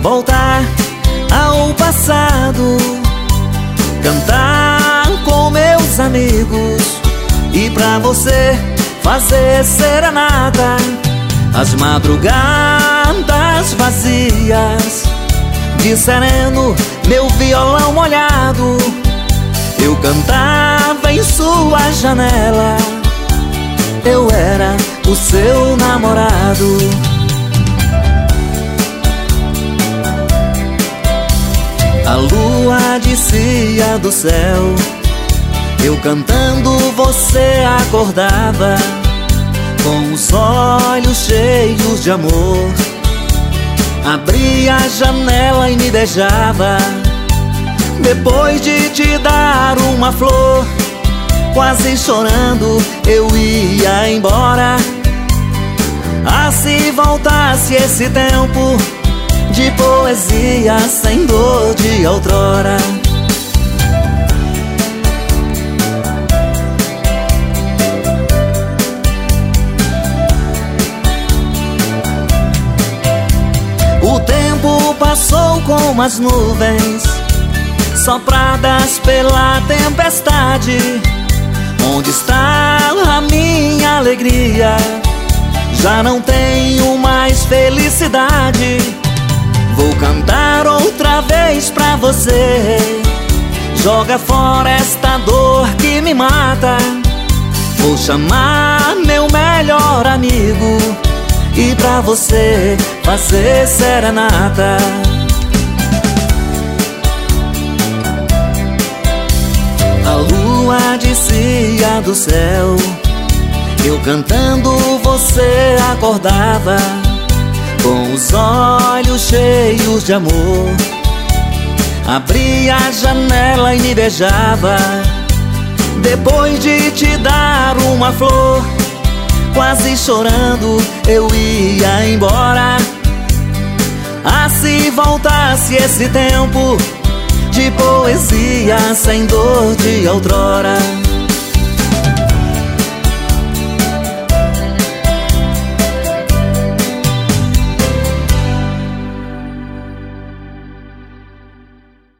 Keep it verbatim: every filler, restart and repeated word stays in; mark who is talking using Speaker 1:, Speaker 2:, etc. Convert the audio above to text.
Speaker 1: voltar ao passado, cantar com meus amigos e pra você fazer serenata. As madrugadas vazias, de sereno meu violão molhado, eu cantava em sua janela. Eu era o seu namorado. A lua descia do céu, eu cantando você acordava, com os olhos cheios de amor. Abria a janela e me beijava. Depois de te dar uma flor, quase chorando eu ia embora. Ah, se voltasse esse tempo de poesia sem dor de outrora. O tempo passou como as nuvens sopradas pela tempestade. Onde está a minha alegria? Já não tenho mais felicidade. Vou cantar outra vez pra você. Joga fora esta dor que me mata. Vou chamar meu melhor amigo e pra você fazer serenata. A lua descia do céu, eu cantando você acordava, com os olhos cheios de amor. Abria a janela e me beijava. Depois de te dar uma flor, quase chorando eu ia embora. Ah, se voltasse esse tempo de poesia sem dor de outrora.